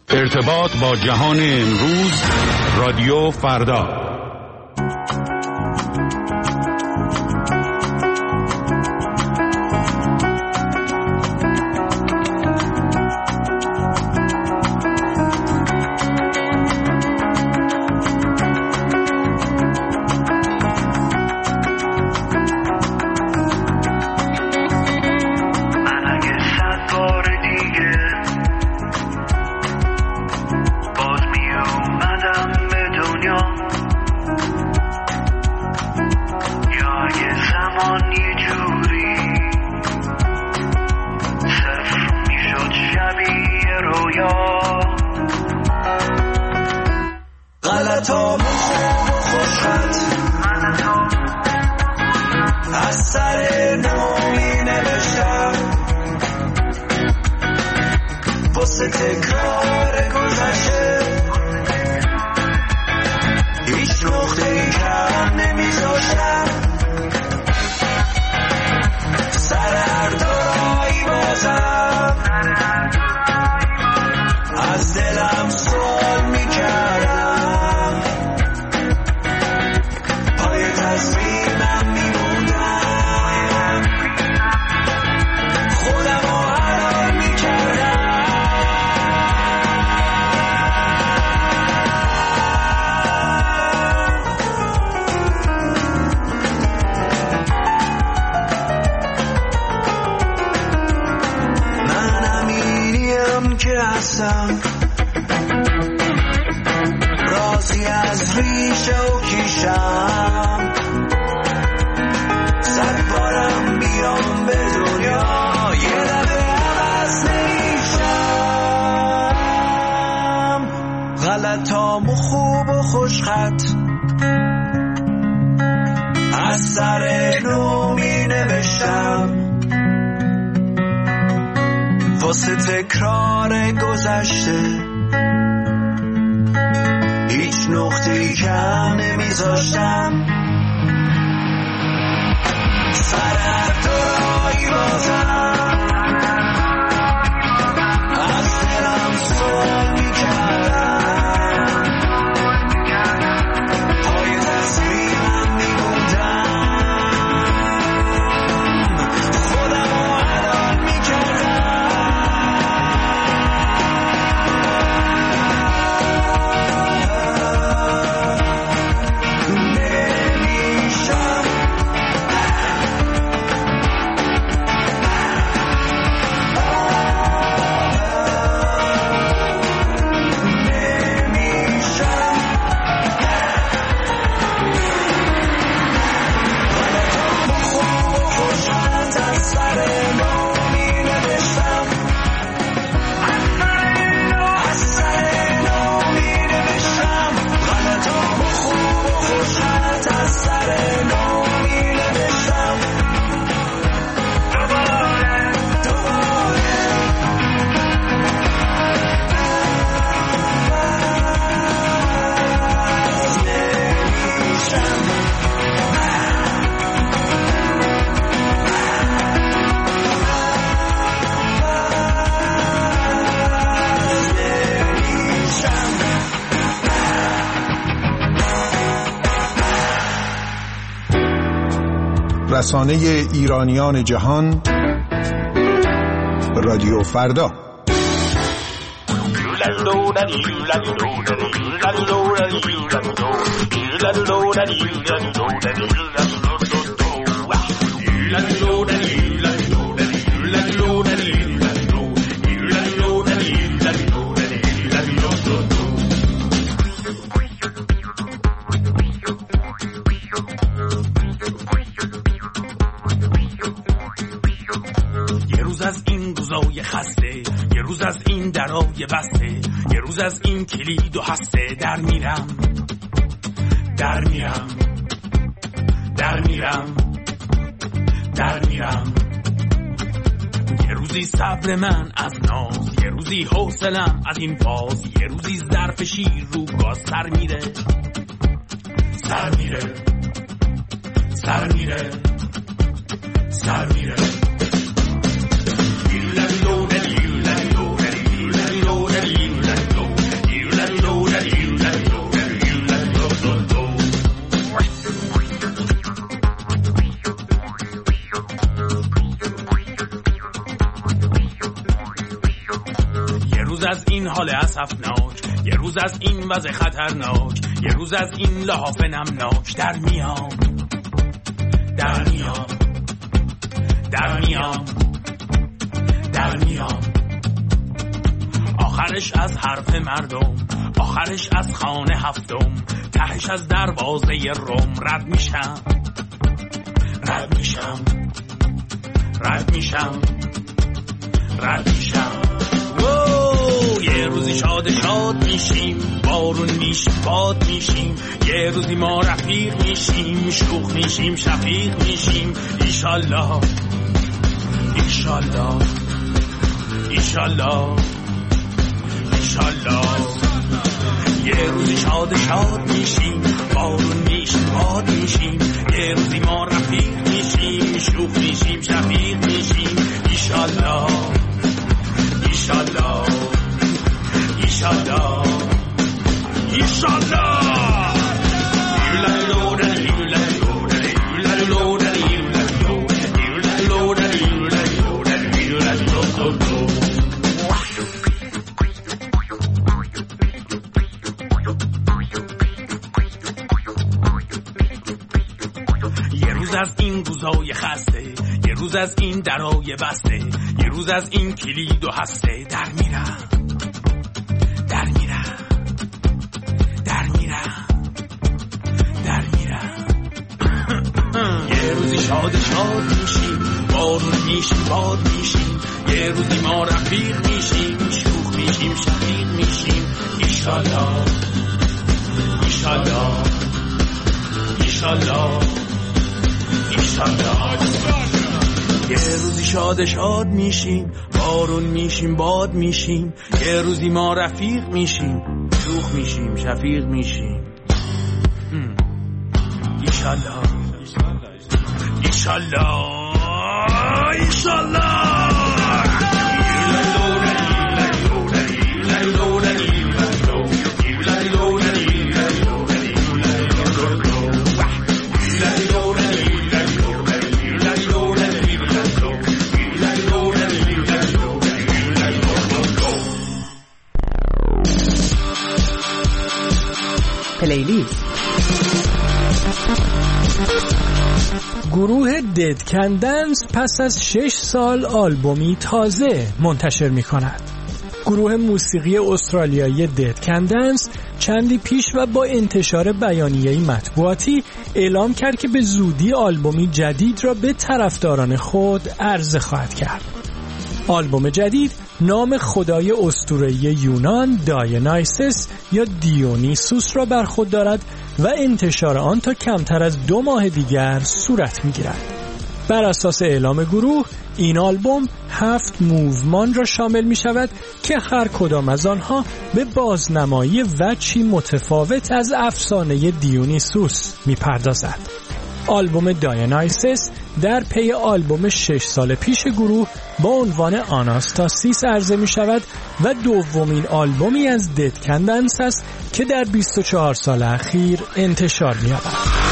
ارتباط با جهان امروز، رادیو فردا. رازی از ریشه و کیشم، صد بارم بیام به دنیا یه لبه عوض نمیشم. غلطامو خوب و خوشخط از سر نو می نوشتم، واسه تکرار گذشته هیچ نقطه‌ای کم نمیذاشتم. سر هر دورایی بازم از دلم سوال میکردم، پای تصمیمم میموندم، خودم رو عدال میکردم. رسانه ایرانیان جهان، رادیو فردا. یه روز از این درای بسته، یه روز از این کلید و هسته، در میرم یه روزی صبر من از ناز، یه روزی حوصلم از این فاز، یه روزی ظرف شیر رو گاز سر میره روز از این حال اسفناک، یه روز از این وضع خطرناک، یه روز از این لحاف نمناک در میام در میام در میام در میام. آخرش از حرف مردم، آخرش از خانه هفتم، تهش از دروازه روم رد میشم رد میشم رد میشم رد میشم. یه روزی شاد شاد میشیم، بارون میشیم باد میشیم، یه روزی ما رفیق میشیم، شوخ میشیم شفیق میشیم. ایشالله ایشالله ایشالله ایشالله. یه روزی شاد شاد میشیم، بارون میشیم باد میشیم، یه روزی ما رفیق میشیم، شوخ میشیم شفیق میشیم. ایشالله ایشالله ایشالله ایشالله. یه روز از این روزای خسته، یه روز از این درای بسته، یه روز از این کلید و هسته در میرم در میرم در میرم در میرم. یه روزی شاد شاد میشیم، بارون میشیم باد میشیم، یه روزی ما رفیق میشیم، شوخ میشیم شفیق میشیم. ایشالله ایشالله ایشالله ایشالله. یه روزی شاد شاد میشیم، بارون میشیم باد میشیم، یه روزی ما رفیق میشیم، شوخ میشیم شفیق میشیم. ایشالله ایشالله ایشالله. پلیلیست. گروه دد کندنس پس از 6 سال آلبومی تازه منتشر می کند. گروه موسیقی استرالیایی دد کندنس چندی پیش و با انتشار بیانیه‌ای مطبوعاتی اعلام کرد که به زودی آلبومی جدید را به طرفداران خود عرضه خواهد کرد. آلبوم جدید نام خدای اسطوره‌ای یونان داینایسس یا دیونیسوس را بر خود دارد و انتشار آن تا کمتر از 2 ماه دیگر صورت می‌گیرد. بر اساس اعلام گروه این آلبوم 7 موومان را شامل می‌شود که هر کدام از آنها به بازنمایی وجهی متفاوت از افسانه دیونیسوس می‌پردازد. آلبوم داینایسس در پی آلبوم 6 سال پیش گروه با عنوان آناستاسیس عرضه می شود و دومین آلبومی از دد کندنس است که در 24 سال اخیر انتشار می یابد.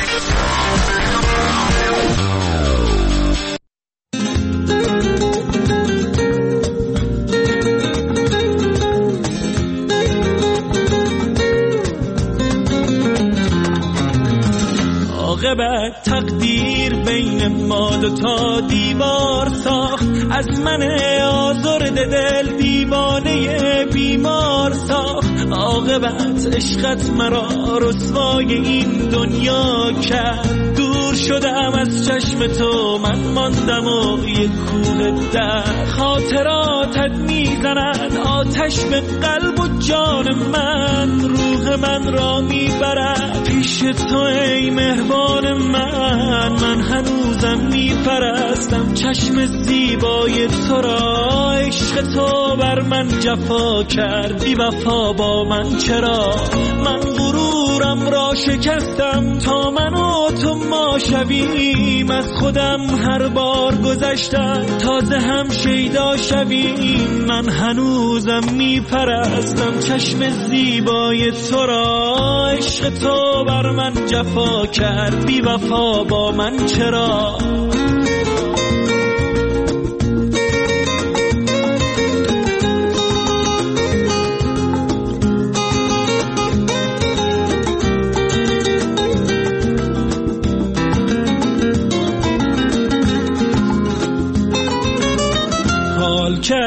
عاقبت تقدیر بین ما دوتا دیوار ساخت، از من آزرده دل دیوانه بیمار ساخت. عاقبت عشقت مرا رسوای این دنیا کرد، دور شدم از چشم تو من ماندم و یک کوه در. خاطراتت میزنن آتش به قلب و جان من، روح من را میبرد پیش تو ای مهربان من. من هنوزم میپرستم چشم زیبای تو را، عشق تو بر من جفا کرد بی وفا با من چرا. من غرورم را شکستم تا من و تو ما شویم، از خودم هر بار گذشتم تازه هم شیدا شویم. من هنوزم میپرستم چشم زیبای تو را، عشق تو بر من جفا کرد بی وفا با من چرا.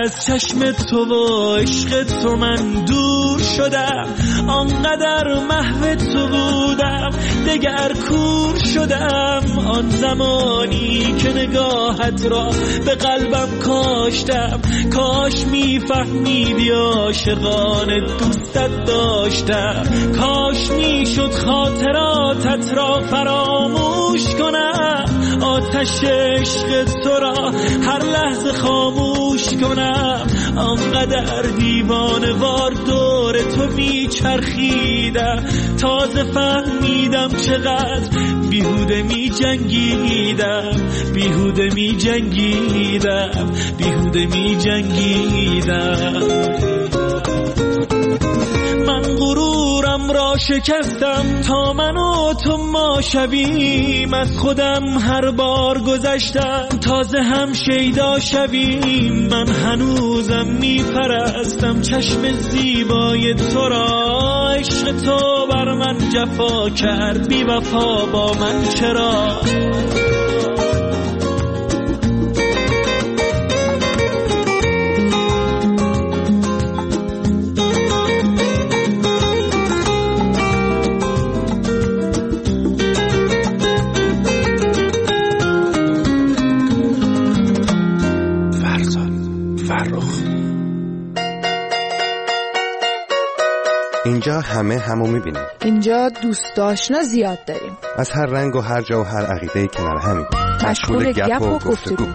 از چشم تو و عشق تو من دور شدم، آنقدر محو تو بودم دگر کور شدم. آن زمانی که نگاهت را به قلبم کاشتم، کاش میفهمیدی عاشقانه دوستت داشتم، کاش میشد خاطراتت را فراموش کنم، آتش عشق تو را هر لحظه خاموش کنم. آنقدر دیوانه وار دور تو میچرخیدم، تازه فهمیدم چقدر بیهوده می جنگیدم، بیهوده می جنگیدم، بیهوده می جنگیدم. من غرورم را شکستم تا من و تو ما شویم، از خودم هر بار گذشتم تازه هم شیدا شویم. من هنوزم میپرستم چشم زیبای تو را، عشق تو بر من جفا کرد بی وفا با من چرا. اینجا همو میبینیم. اینجا دوست آشنا زیاد داریم، از هر رنگ و هر جا و هر عقیده‌ای کنار همیم، مشغول گپ و گفتگو.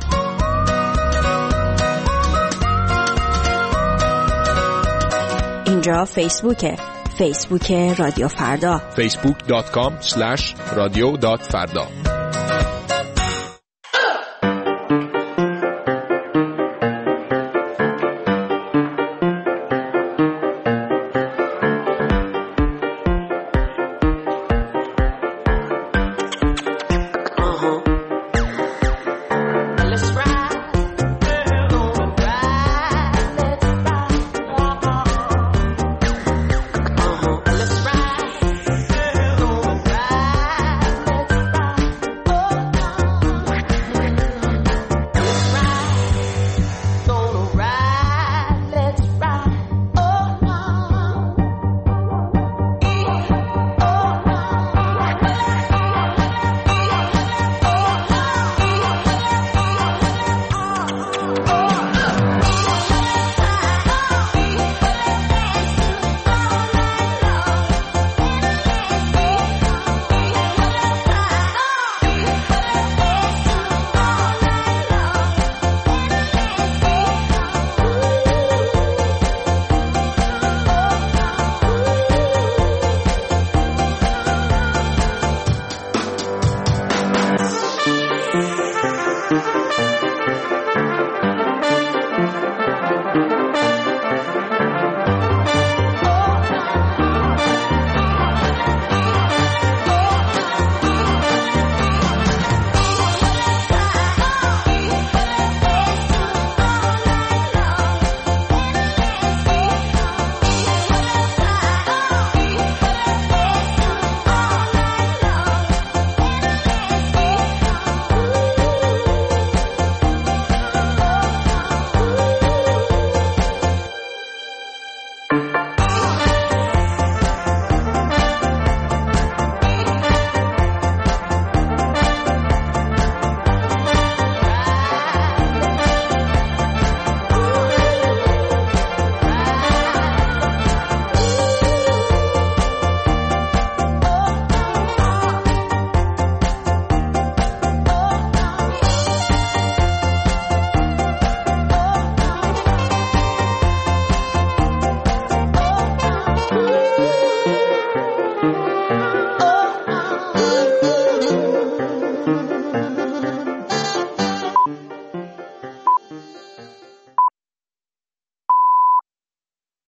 اینجا فیسبوک رادیو فردا، facebook.com/radio.farda.